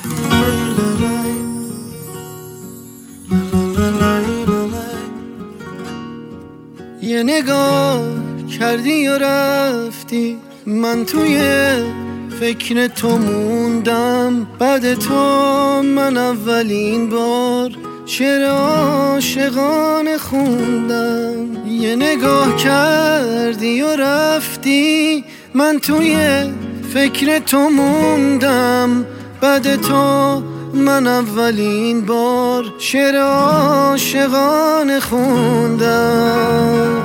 یه نگاه کردی و رفتی، من توی فکر تو موندم. بعد تو من اولین بار شعر عاشقانه خوندم. یه نگاه کردی و رفتی، من توی فکر تو موندم. بعد تو من اولین بار شعر عاشقانه خوندم.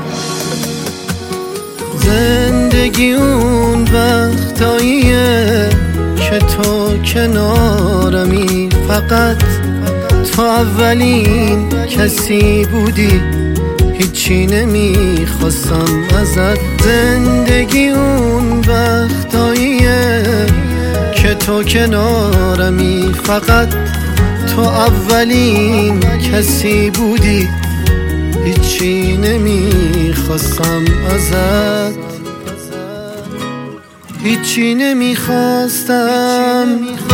زندگی اون وقتاییه که تو کنارمی، فقط تو اولین کسی بودی، هیچی نمیخواستم ازت. زندگی اون وقتاییه که تو کنارمی، فقط تو اولین کسی بودی، هیچی نمیخواستم ازت، هیچی نمیخواستم.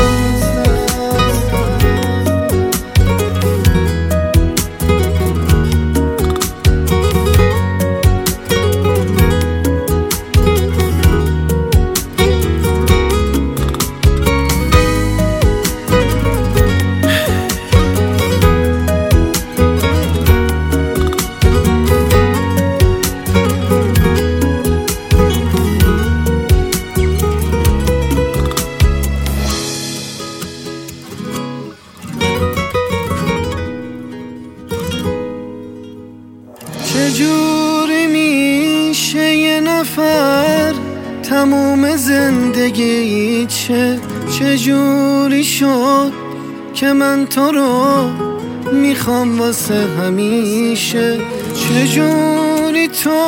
چجوری میشه یه نفر تموم زندگی چجوری شد که من تو رو میخوام واسه همیشه؟ چجوری تو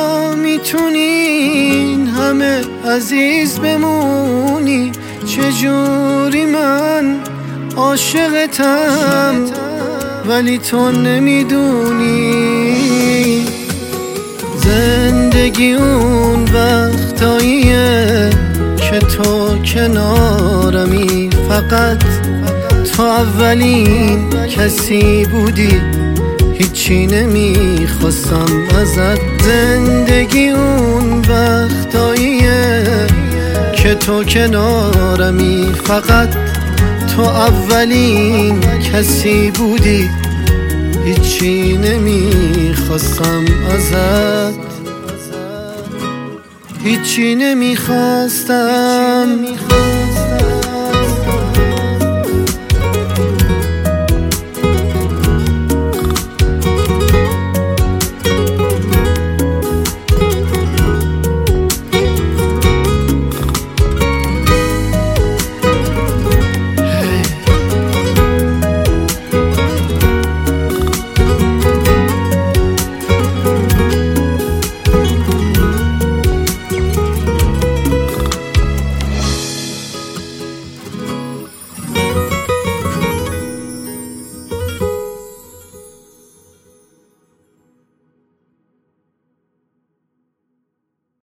میتونی همه عزیز بمونی؟ چجوری من عاشقتم ولی تو نمیدونی؟ زندگی اون وقتاییه که تو کنارمی، فقط تو اولین کسی بودی، هیچی نمیخواستم ازت. زندگی اون وقتاییه که تو کنارمی، فقط تو اولین کسی بودی، هیچی نمیخواستم ازت، هیچی نمیخواستم.